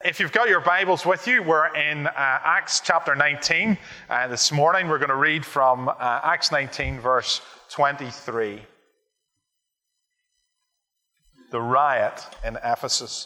If you've got your Bibles with you, we're in Acts chapter 19. This morning we're going to read from Acts 19, verse 23. The riot in Ephesus.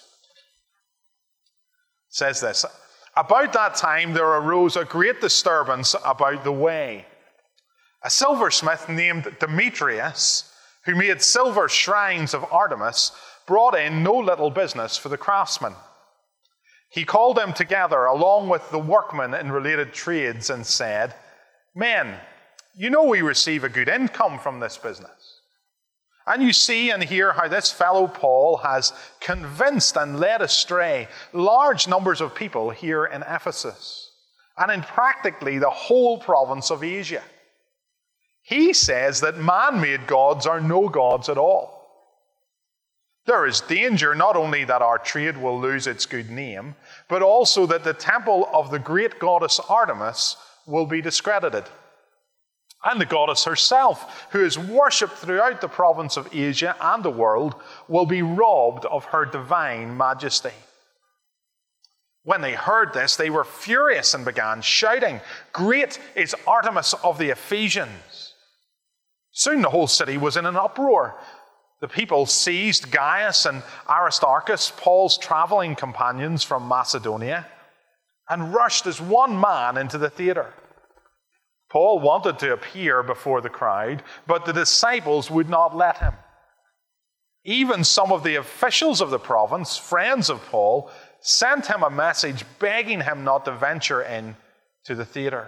It says this: About that time there arose a great disturbance about the way. A silversmith named Demetrius, who made silver shrines of Artemis, brought in no little business for the craftsmen. He called them together along with the workmen in related trades and said, Men, you know we receive a good income from this business. And you see and hear how this fellow Paul has convinced and led astray large numbers of people here in Ephesus and in practically the whole province of Asia. He says that man-made gods are no gods at all. There is danger not only that our trade will lose its good name, but also that the temple of the great goddess Artemis will be discredited. And the goddess herself, who is worshipped throughout the province of Asia and the world, will be robbed of her divine majesty. When they heard this, they were furious and began shouting, Great is Artemis of the Ephesians! Soon the whole city was in an uproar. The people seized Gaius and Aristarchus, Paul's traveling companions from Macedonia, and rushed as one man into the theater. Paul wanted to appear before the crowd, but the disciples would not let him. Even some of the officials of the province, friends of Paul, sent him a message begging him not to venture in to the theater.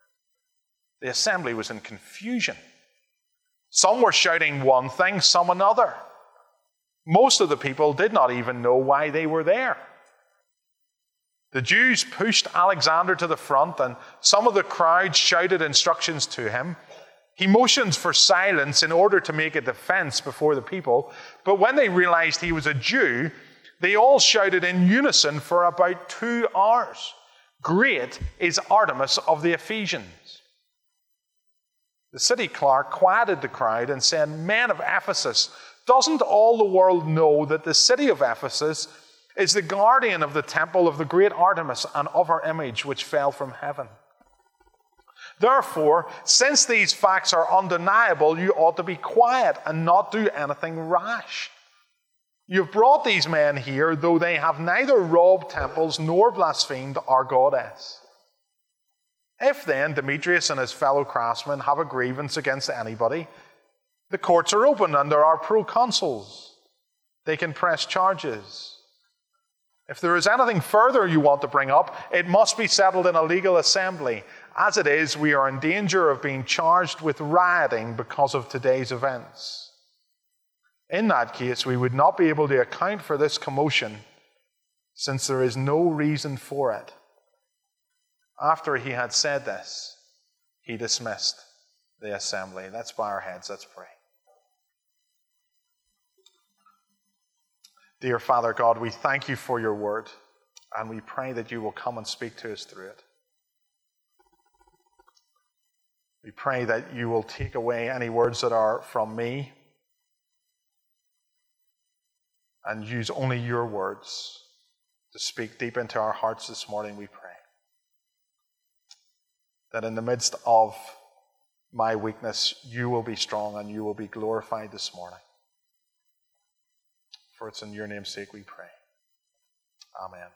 The assembly was in confusion. Some were shouting one thing, some another. Most of the people did not even know why they were there. The Jews pushed Alexander to the front, and some of the crowd shouted instructions to him. He motioned for silence in order to make a defense before the people, but when they realized he was a Jew, they all shouted in unison for about 2 hours, Great is Artemis of the Ephesians. The city clerk quieted the crowd and said, Men of Ephesus, doesn't all the world know that the city of Ephesus is the guardian of the temple of the great Artemis and of her image which fell from heaven? Therefore, since these facts are undeniable, you ought to be quiet and not do anything rash. You've brought these men here, though they have neither robbed temples nor blasphemed our goddess. If then Demetrius and his fellow craftsmen have a grievance against anybody, the courts are open and there are proconsuls. They can press charges. If there is anything further you want to bring up, it must be settled in a legal assembly. As it is, we are in danger of being charged with rioting because of today's events. In that case, we would not be able to account for this commotion, since there is no reason for it. After he had said this, he dismissed the assembly. Let's bow our heads, let's pray. Dear Father God, we thank you for your word, and we pray that you will come and speak to us through it. We pray that you will take away any words that are from me and use only your words to speak deep into our hearts this morning, we pray. That in the midst of my weakness, you will be strong and you will be glorified this morning. For it's in your name's sake we pray. Amen.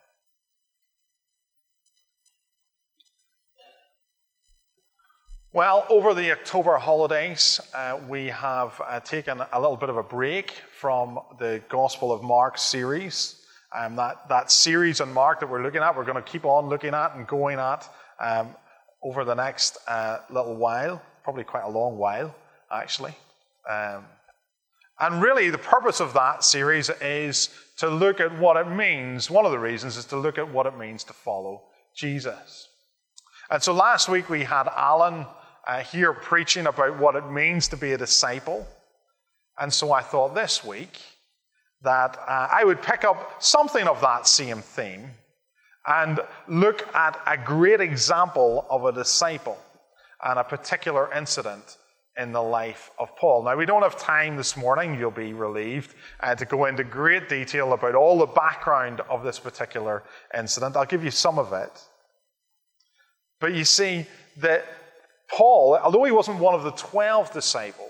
Well, over the October holidays, we have taken a little bit of a break from the Gospel of Mark series. That series on Mark that we're looking at, we're going to keep on looking at and going at over the next little while, probably quite a long while, actually. And really, the purpose of that series is to look at what it means. One of the reasons is to look at what it means to follow Jesus. And so last week we had Alan here preaching about what it means to be a disciple. And so I thought this week that I would pick up something of that same theme and look at a great example of a disciple and a particular incident in the life of Paul. Now, we don't have time this morning, you'll be relieved, to go into great detail about all the background of this particular incident. I'll give you some of it. But you see that Paul, although he wasn't one of the 12 disciples,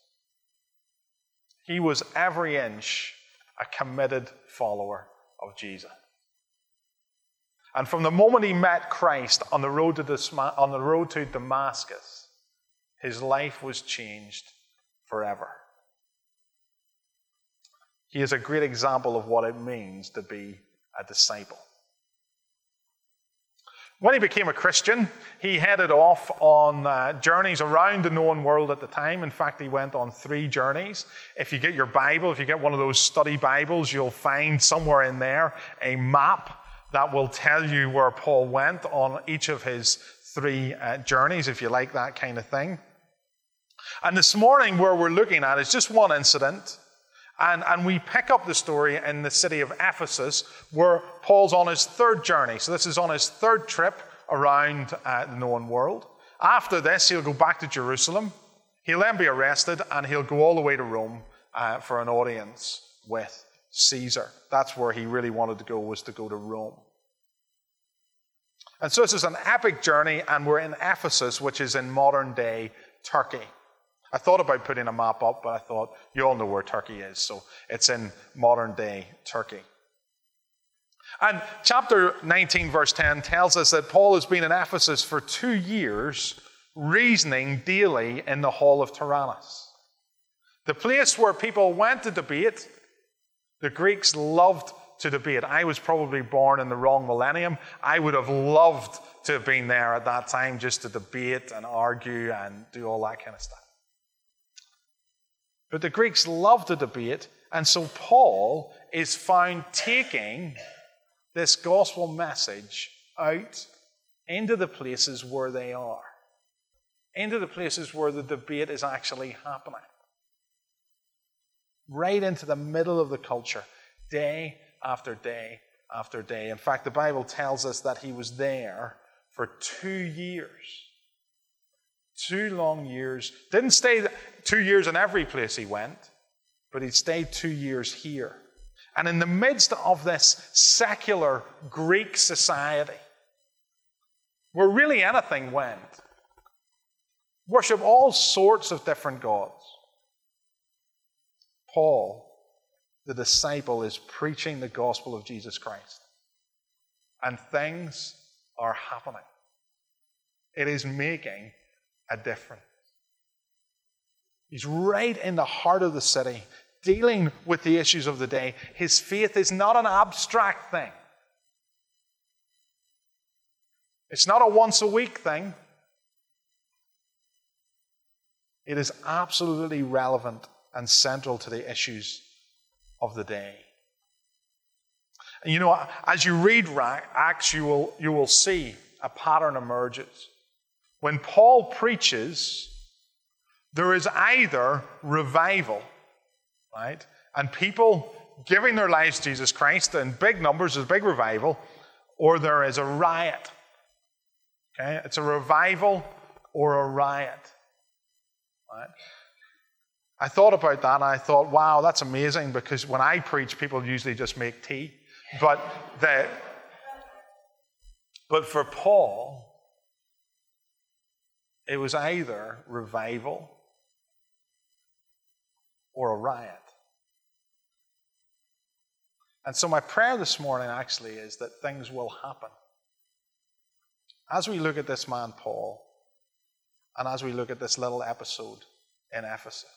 he was every inch a committed follower of Jesus. And from the moment he met Christ on the road to Damascus, his life was changed forever. He is a great example of what it means to be a disciple. When he became a Christian, he headed off on journeys around the known world at the time. In fact, he went on 3 journeys. If you get your Bible, if you get one of those study Bibles, you'll find somewhere in there a map that will tell you where Paul went on each of his 3 journeys, if you like that kind of thing. And this morning, where we're looking at is just one incident. And we pick up the story in the city of Ephesus, where Paul's on his 3rd journey. So this is on his 3rd trip around the known world. After this, he'll go back to Jerusalem. He'll then be arrested, and he'll go all the way to Rome for an audience with Caesar. That's where he really wanted to go, was to go to Rome. And so this is an epic journey, and we're in Ephesus, which is in modern-day Turkey. I thought about putting a map up, but I thought, you all know where Turkey is, so it's in modern-day Turkey. And chapter 19, verse 10 tells us that Paul has been in Ephesus for 2 years, reasoning daily in the hall of Tyrannus. The place where people went to debate. The Greeks loved to debate. I was probably born in the wrong millennium. I would have loved to have been there at that time just to debate and argue and do all that kind of stuff. But the Greeks loved to debate, and so Paul is found taking this gospel message out into the places where they are, into the places where the debate is actually happening. Right into the middle of the culture, day after day after day. In fact, the Bible tells us that he was there for 2 years. 2 long years. Didn't stay 2 years in every place he went, but he stayed 2 years here. And in the midst of this secular Greek society, where really anything went, worship all sorts of different gods, Paul, the disciple, is preaching the gospel of Jesus Christ. And things are happening. It is making a difference. He's right in the heart of the city, dealing with the issues of the day. His faith is not an abstract thing. It's not a once-a-week thing. It is absolutely relevant and central to the issues of the day. And you know, as you read Acts, you will see a pattern emerges. When Paul preaches, there is either revival, right? And people giving their lives to Jesus Christ in big numbers, there's big revival, or there is a riot. Okay? It's a revival or a riot. Right? I thought about that and I thought, wow, that's amazing, because when I preach, people usually just make tea. But for Paul, it was either revival or a riot. And so my prayer this morning actually is that things will happen. As we look at this man Paul, and as we look at this little episode in Ephesus.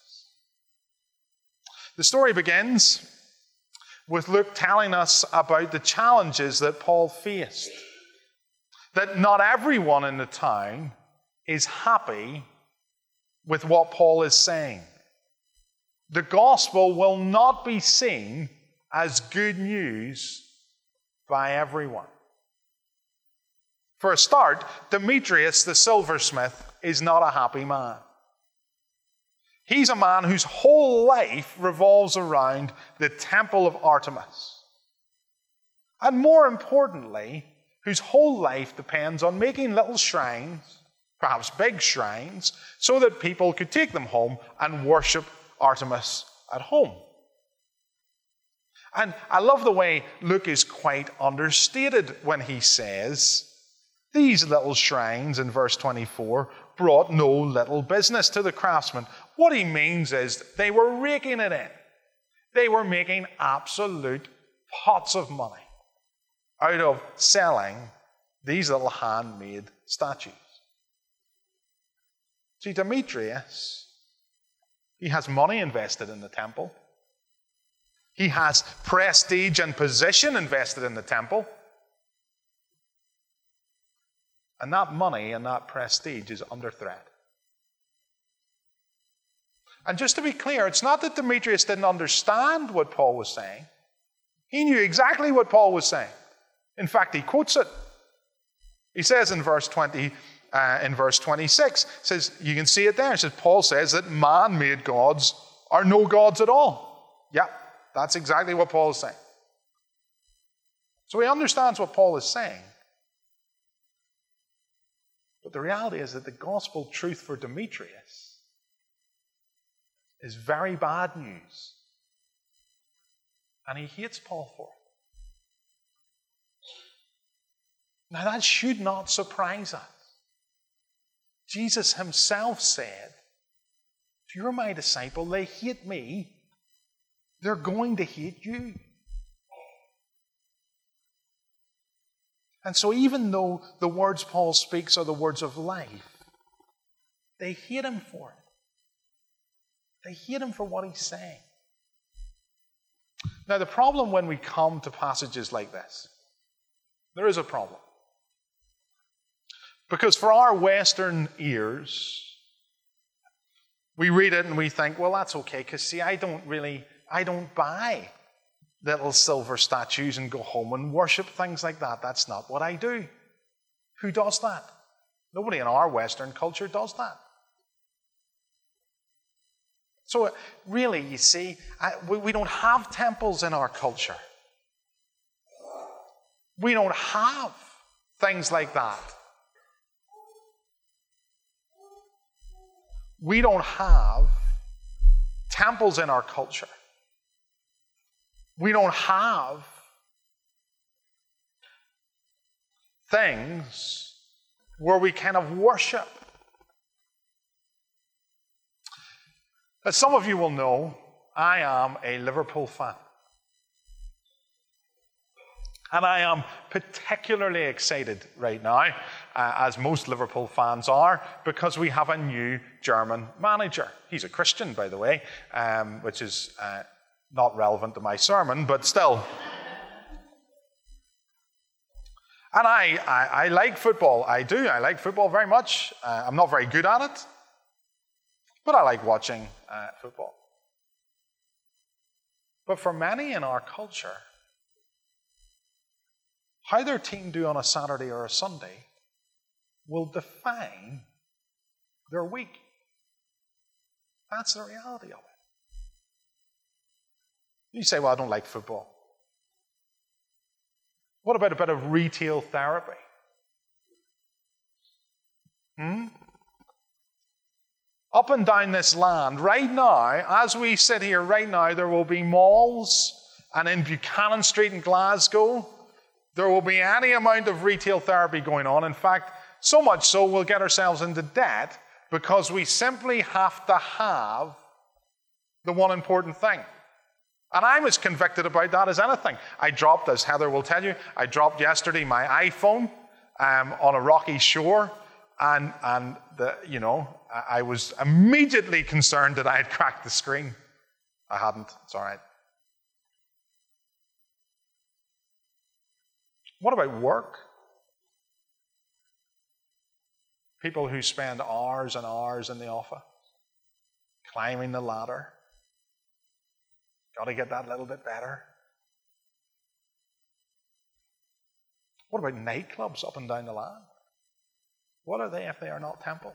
The story begins with Luke telling us about the challenges that Paul faced. That not everyone in the town is happy with what Paul is saying. The gospel will not be seen as good news by everyone. For a start, Demetrius the silversmith is not a happy man. He's a man whose whole life revolves around the temple of Artemis. And more importantly, whose whole life depends on making little shrines perhaps big shrines, so that people could take them home and worship Artemis at home. And I love the way Luke is quite understated when he says, these little shrines in verse 24 brought no little business to the craftsmen. What he means is they were raking it in. They were making absolute pots of money out of selling these little handmade statues. See, Demetrius, he has money invested in the temple. He has prestige and position invested in the temple. And that money and that prestige is under threat. And just to be clear, it's not that Demetrius didn't understand what Paul was saying. He knew exactly what Paul was saying. In fact, he quotes it. He says in verse 26, says, you can see it there. It says, Paul says that man-made gods are no gods at all. Yeah, that's exactly what Paul is saying. So he understands what Paul is saying. But the reality is that the gospel truth for Demetrius is very bad news. And he hates Paul for it. Now that should not surprise us. Jesus himself said, if you're my disciple, they hate me, they're going to hate you. And so even though the words Paul speaks are the words of life, they hate him for it. They hate him for what he's saying. Now the problem when we come to passages like this, there is a problem. Because for our Western ears, we read it and we think, well, that's okay, because see, I don't buy little silver statues and go home and worship things like that. That's not what I do. Who does that? Nobody in our Western culture does that. So really, you see, we don't have temples in our culture. We don't have things like that. We don't have temples in our culture. We don't have things where we kind of worship. As some of you will know, I am a Liverpool fan. And I am particularly excited right now, as most Liverpool fans are, because we have a new German manager. He's a Christian, by the way, which is not relevant to my sermon, but still. And I like football. I do. I like football very much. I'm not very good at it, but I like watching football. But for many in our culture, how their team do on a Saturday or a Sunday will define their week. That's the reality of it. You say, well, I don't like football. What about a bit of retail therapy? Up and down this land, right now, as we sit here right now, there will be malls, and in Buchanan Street in Glasgow, there will be any amount of retail therapy going on. In fact, so much so we'll get ourselves into debt because we simply have to have the one important thing. And I'm as convicted about that as anything. I dropped, as Heather will tell you, I dropped yesterday my iPhone on a rocky shore, and I was immediately concerned that I had cracked the screen. I hadn't. It's all right. What about work? People who spend hours and hours in the office, climbing the ladder. Got to get that little bit better. What about nightclubs up and down the land? What are they if they are not temples?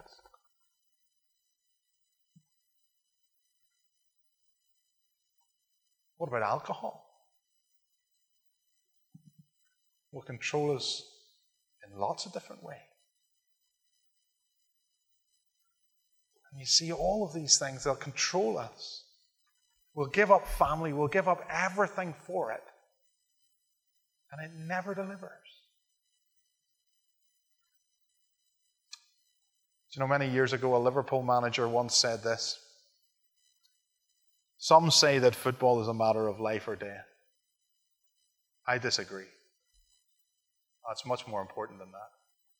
What about alcohol? Will control us in lots of different ways. And you see all of these things, they'll control us. We'll give up family, we'll give up everything for it. And it never delivers. You know, many years ago, a Liverpool manager once said this: some say that football is a matter of life or death. I disagree. It's much more important than that.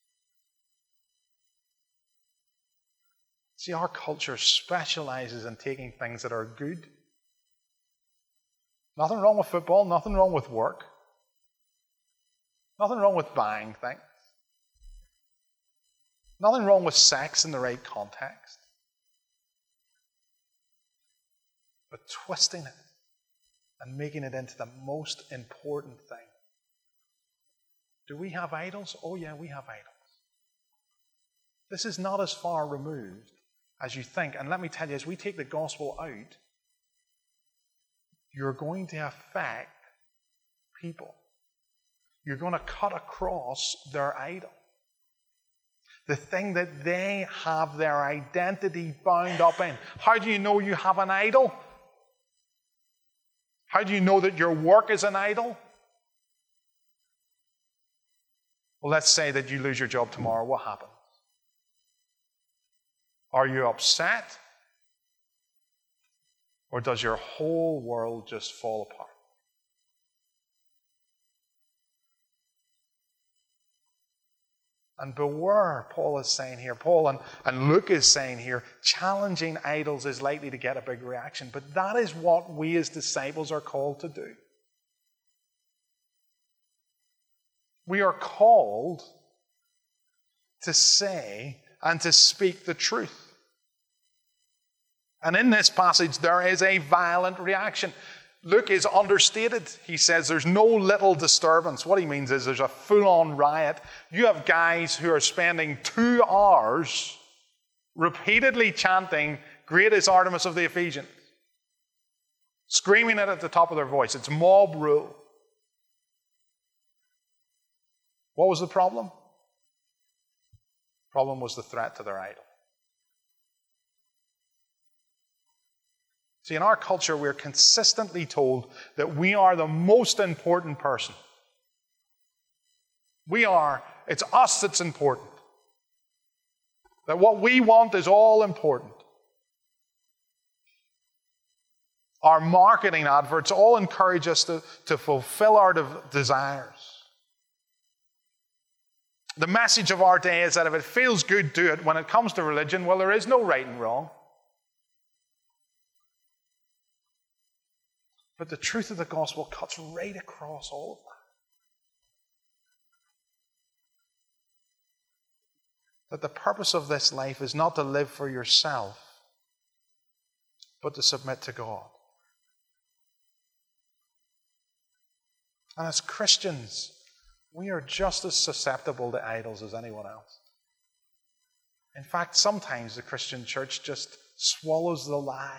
See, our culture specializes in taking things that are good. Nothing wrong with football, nothing wrong with work, nothing wrong with buying things. Nothing wrong with sex in the right context. But twisting it and making it into the most important thing. Do we have idols? Oh yeah, we have idols. This is not as far removed as you think. And let me tell you, as we take the gospel out, you're going to affect people. You're going to cut across their idol. The thing that they have their identity bound up in. How do you know you have an idol? How do you know that your work is an idol? Well, let's say that you lose your job tomorrow. What happens? Are you upset? Or does your whole world just fall apart? And beware, Paul is saying here, Paul and Luke is saying here, challenging idols is likely to get a big reaction. But that is what we as disciples are called to do. We are called to say and to speak the truth. And in this passage, there is a violent reaction. Luke is understated. He says there's no little disturbance. What he means is there's a full-on riot. You have guys who are spending 2 hours repeatedly chanting, "Great is Artemis of the Ephesians." Screaming it at the top of their voice. It's mob rule. What was the problem? The problem was the threat to their idol. See, in our culture, we're consistently told that we are the most important person. It's us that's important. That what we want is all important. Our marketing adverts all encourage us to fulfill our desires. The message of our day is that if it feels good, do it. When it comes to religion, well, there is no right and wrong. But the truth of the gospel cuts right across all of that. That the purpose of this life is not to live for yourself, but to submit to God. And as Christians, we are just as susceptible to idols as anyone else. In fact, sometimes the Christian church just swallows the lie.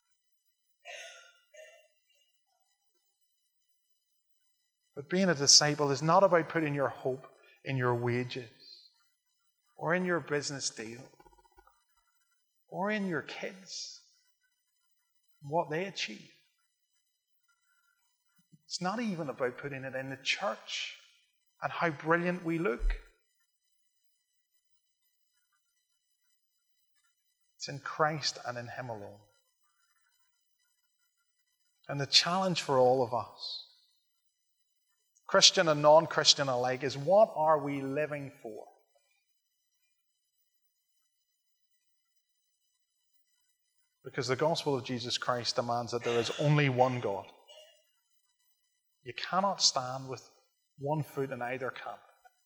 But being a disciple is not about putting your hope in your wages or in your business deal or in your kids, what they achieve. It's not even about putting it in the church and how brilliant we look. It's in Christ and in Him alone. And the challenge for all of us, Christian and non-Christian alike, is what are we living for? Because the gospel of Jesus Christ demands that there is only one God. You cannot stand with one foot in either camp.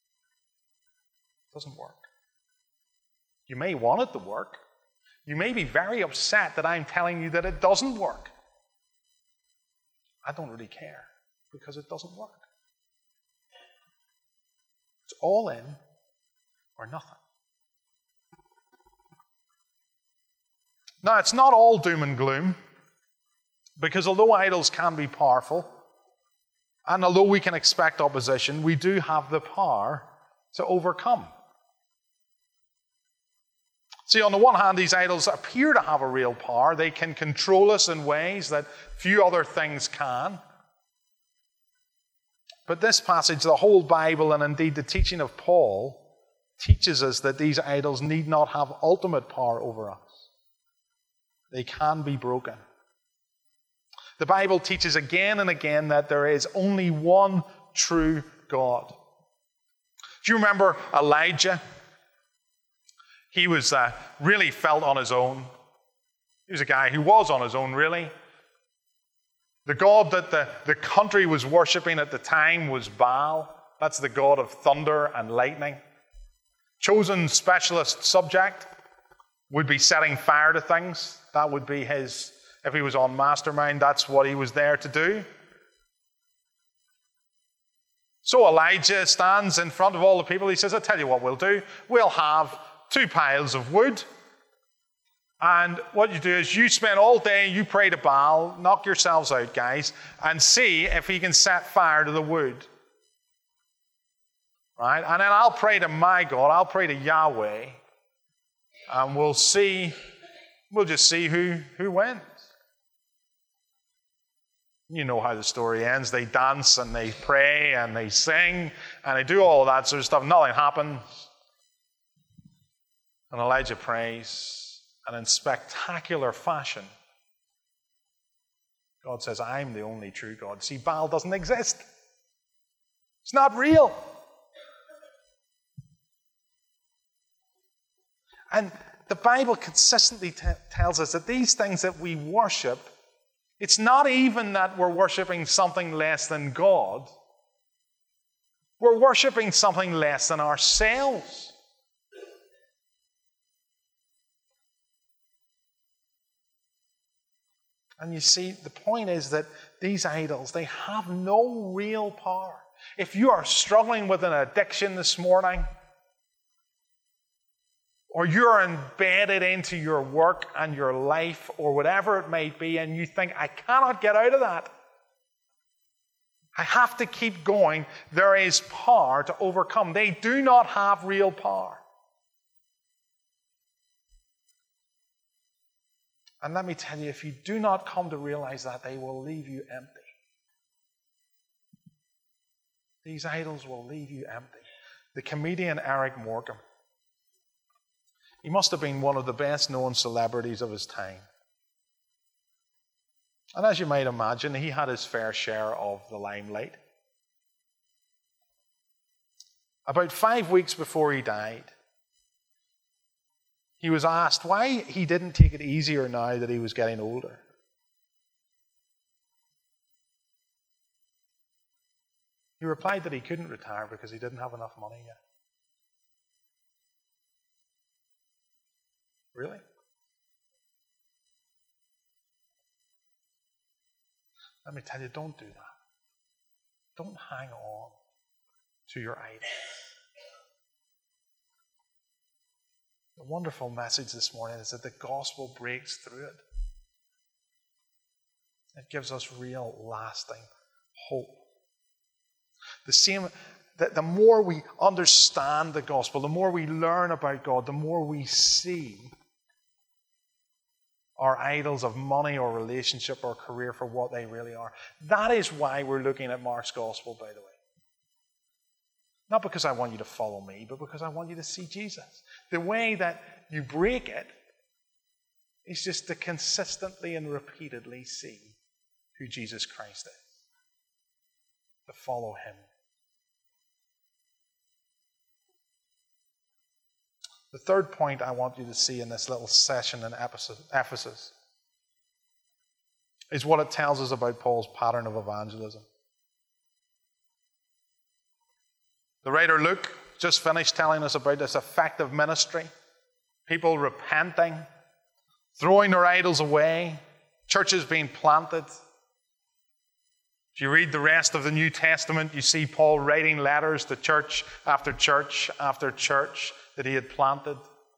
It doesn't work. You may want it to work. You may be very upset that I'm telling you that it doesn't work. I don't really care, because it doesn't work. It's all in or nothing. Now, it's not all doom and gloom, because although idols can be powerful, and although we can expect opposition, we do have the power to overcome. See, on the one hand, these idols appear to have a real power. They can control us in ways that few other things can. But this passage, the whole Bible, and indeed the teaching of Paul, teaches us that these idols need not have ultimate power over us. They can be broken. The Bible teaches again and again that there is only one true God. Do you remember Elijah? He was really felt on his own. He was a guy who was on his own, really. The god that the country was worshipping at the time was Baal. That's the god of thunder and lightning. Chosen specialist subject would be setting fire to things. That would be his, if he was on Mastermind, that's what he was there to do. So Elijah stands in front of all the people. He says, I'll tell you what we'll do. We'll have 2 piles of wood. And what you do is you spend all day, you pray to Baal, knock yourselves out, guys, and see if he can set fire to the wood. Right? And then I'll pray to my God, I'll pray to Yahweh, and we'll just see who wins. You know how the story ends. They dance and they pray and they sing and they do all that sort of stuff. Nothing happens. And Elijah prays, and in spectacular fashion, God says, I'm the only true God. See, Baal doesn't exist. It's not real. And the Bible consistently tells us that these things that we worship, it's not even that we're worshiping something less than God. We're worshiping something less than ourselves. And you see, the point is that these idols, they have no real power. If you are struggling with an addiction this morning, or you're embedded into your work and your life, or whatever it may be, and you think, I cannot get out of that. I have to keep going. There is power to overcome. They do not have real power. And let me tell you, if you do not come to realize that, they will leave you empty. These idols will leave you empty. The comedian Eric Morecambe, he must have been one of the best known celebrities of his time. And as you might imagine, he had his fair share of the limelight. About 5 weeks before he died, he was asked why he didn't take it easier now that he was getting older. He replied that he couldn't retire because he didn't have enough money yet. Really? Let me tell you, don't do that. Don't hang on to your idols. The wonderful message this morning is that the gospel breaks through it. It gives us real, lasting hope. The more we understand the gospel, the more we learn about God, the more we see our idols of money or relationship or career for what they really are. That is why we're looking at Mark's gospel, by the way. Not because I want you to follow me, but because I want you to see Jesus. The way that you break it is just to consistently and repeatedly see who Jesus Christ is. To follow him. The third point I want you to see in this little session in Ephesus is what it tells us about Paul's pattern of evangelism. The writer Luke just finished telling us about this effective ministry. People repenting, throwing their idols away, churches being planted. If you read the rest of the New Testament, you see Paul writing letters to church after church after church that he had planted.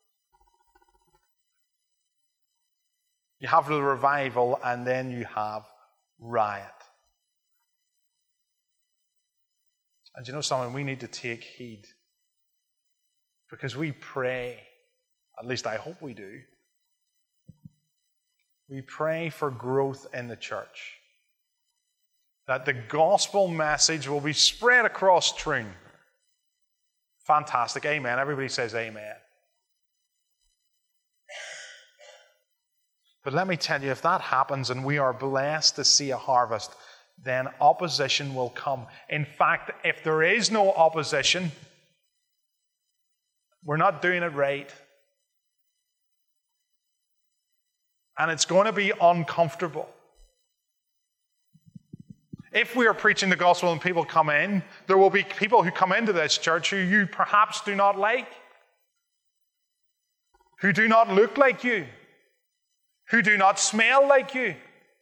You have the revival, and then you have riot. And you know something? We need to take heed. Because we pray At least I hope we do. We pray for growth in the church. That the gospel message will be spread across Troon. Fantastic. Amen. Everybody says amen. But let me tell you, if that happens and we are blessed to see a harvest, then opposition will come. In fact, if there is no opposition, we're not doing it right. And it's going to be uncomfortable. If we are preaching the gospel and people come in, there will be people who come into this church who you perhaps do not like, who do not look like you, who do not smell like you,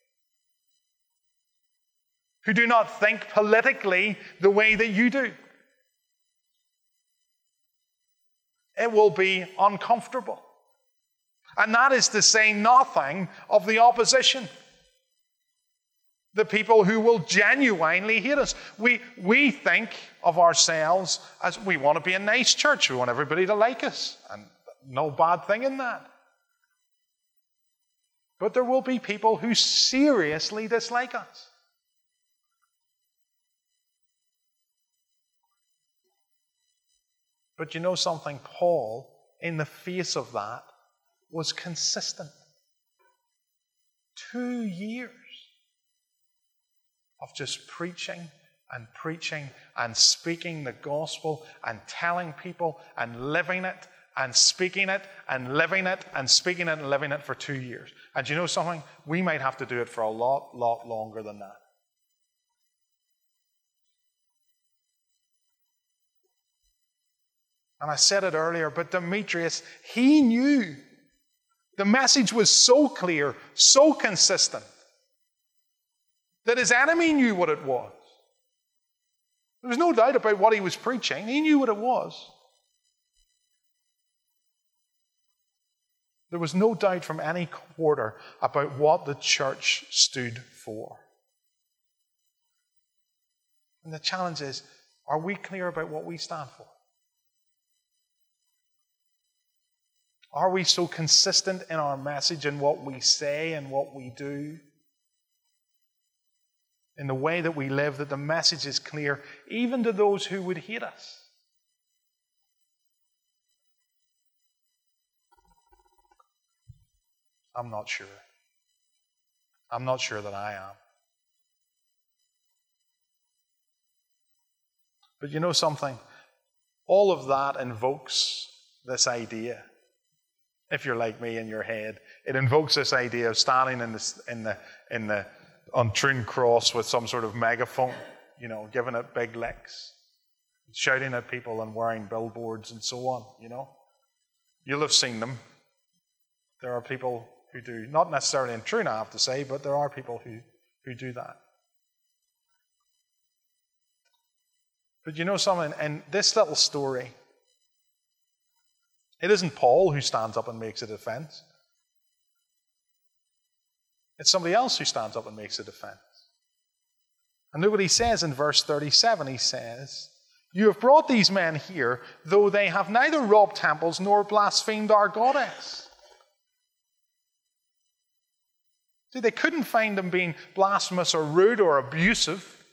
who do not think politically the way that you do. It will be uncomfortable. And that is to say nothing of the opposition. The people who will genuinely hate us. We think of ourselves as we want to be a nice church. We want everybody to like us. And no bad thing in that. But there will be people who seriously dislike us. But you know something? Paul, in the face of that, was consistent. 2 years of just preaching and speaking the gospel and telling people and living it and speaking it and living it and speaking it and living it for 2 years. And you know something? We might have to do it for a lot longer than that. And I said it earlier, but Demetrius, he knew. The message was so clear, so consistent, that his enemy knew what it was. There was no doubt about what he was preaching. He knew what it was. There was no doubt from any quarter about what the church stood for. And the challenge is, are we clear about what we stand for? Are we so consistent in our message and what we say and what we do? In the way that we live, that the message is clear, even to those who would hate us? I'm not sure. I'm not sure that I am. But you know something? All of that invokes this idea. If you're like me in your head, it invokes this idea of standing on Troon Cross with some sort of megaphone, giving it big licks, shouting at people and wearing billboards and so on, You'll have seen them. There are people who do, not necessarily in Troon, I have to say, but there are people who do that. But you know something, in this little story, it isn't Paul who stands up and makes a defense. It's somebody else who stands up and makes a defense. And look what he says in verse 37. He says, "You have brought these men here, though they have neither robbed temples nor blasphemed our goddess." See, they couldn't find them being blasphemous or rude or abusive.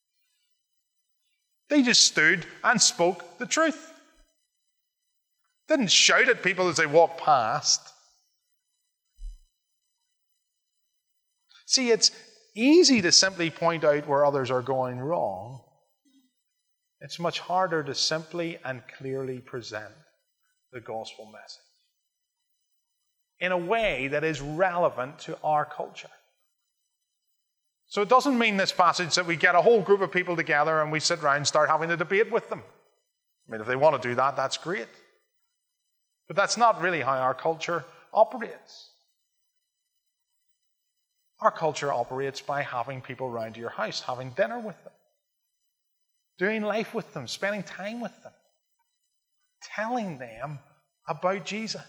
They just stood and spoke the truth. Didn't shout at people as they walked past. See, it's easy to simply point out where others are going wrong. It's much harder to simply and clearly present the gospel message in a way that is relevant to our culture. So it doesn't mean this passage that we get a whole group of people together and we sit around and start having a debate with them. I mean, if they want to do that, that's great. But that's not really how our culture operates. Our culture operates by having people around your house, having dinner with them, doing life with them, spending time with them, telling them about Jesus.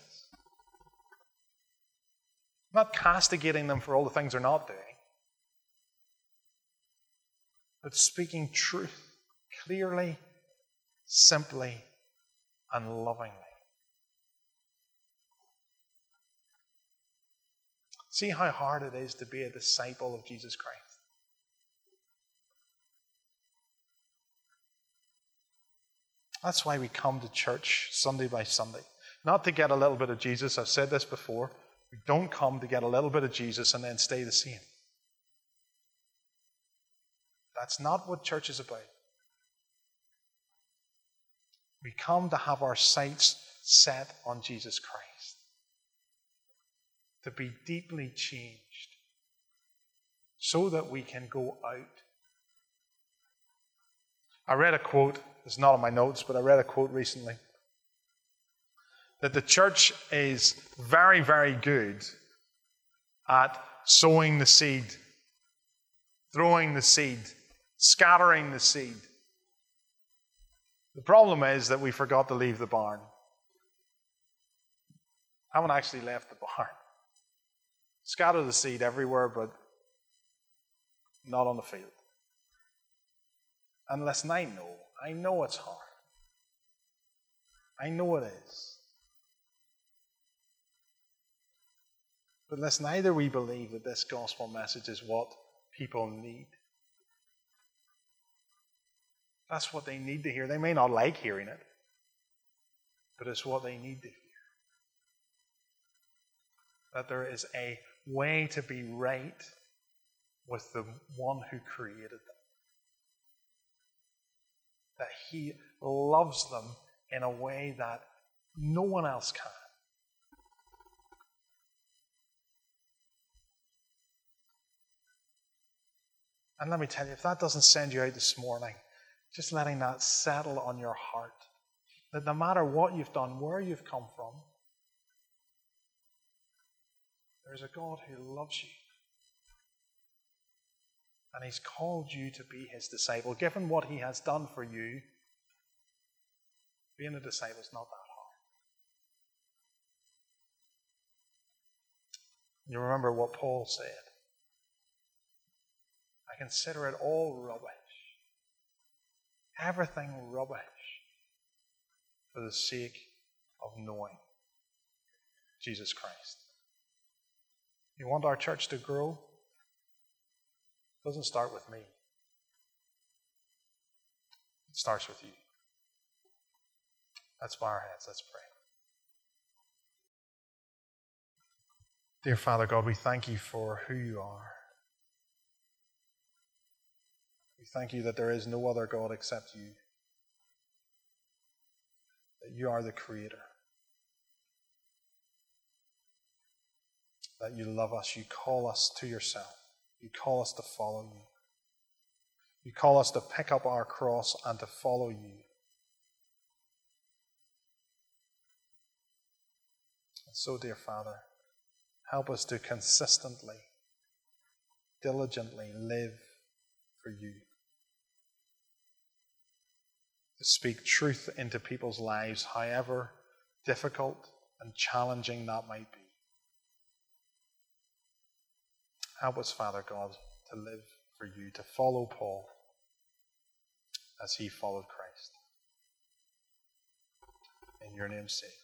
Not castigating them for all the things they're not doing, but speaking truth clearly, simply, and lovingly. See how hard it is to be a disciple of Jesus Christ. That's why we come to church Sunday by Sunday. Not to get a little bit of Jesus. I've said this before. We don't come to get a little bit of Jesus and then stay the same. That's not what church is about. We come to have our sights set on Jesus Christ. To be deeply changed. So that we can go out. I read a quote. It's not on my notes, but I read a quote recently. That the church is very, very good at sowing the seed, throwing the seed, scattering the seed. The problem is that we forgot to leave the barn. I haven't actually left the barn. Scatter the seed everywhere, but not on the field. And listen, I know it's hard. I know it is. But listen, either we believe that this gospel message is what people need. That's what they need to hear. They may not like hearing it, but it's what they need to hear. That there is a way to be right with the one who created them. That he loves them in a way that no one else can. And let me tell you, if that doesn't send you out this morning, just letting that settle on your heart, that no matter what you've done, where you've come from, there's a God who loves you. And he's called you to be his disciple. Given what he has done for you, being a disciple is not that hard. You remember what Paul said. I consider it all rubbish. Everything rubbish for the sake of knowing Jesus Christ. You want our church to grow? It doesn't start with me. It starts with you. Let's bow our heads. Let's pray. Dear Father God, we thank you for who you are. We thank you that there is no other God except you. That you are the Creator. That you love us. You call us to yourself. You call us to follow you. You call us to pick up our cross and to follow you. And so, dear Father, help us to consistently, diligently live for you. To speak truth into people's lives, however difficult and challenging that might be. Help us, Father God, to live for you, to follow Paul as he followed Christ. In your name's sake.